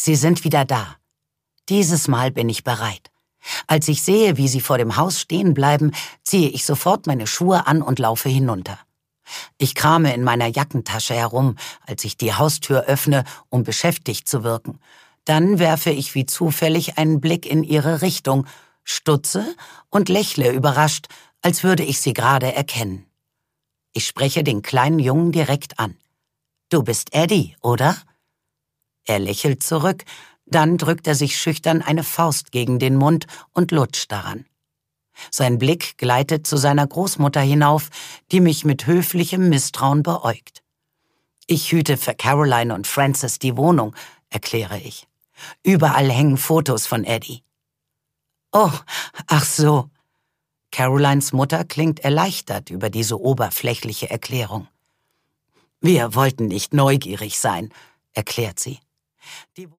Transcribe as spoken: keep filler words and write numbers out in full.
Sie sind wieder da. Dieses Mal bin ich bereit. Als ich sehe, wie Sie vor dem Haus stehen bleiben, ziehe ich sofort meine Schuhe an und laufe hinunter. Ich krame in meiner Jackentasche herum, als ich die Haustür öffne, um beschäftigt zu wirken. Dann werfe ich wie zufällig einen Blick in Ihre Richtung, stutze und lächle überrascht, als würde ich Sie gerade erkennen. Ich spreche den kleinen Jungen direkt an. »Du bist Eddie, oder?« Er lächelt zurück, dann drückt er sich schüchtern eine Faust gegen den Mund und lutscht daran. Sein Blick gleitet zu seiner Großmutter hinauf, die mich mit höflichem Misstrauen beäugt. »Ich hüte für Caroline und Francis die Wohnung«, erkläre ich. »Überall hängen Fotos von Eddie.« »Oh, ach so.« Carolines Mutter klingt erleichtert über diese oberflächliche Erklärung. »Wir wollten nicht neugierig sein«, erklärt sie. Die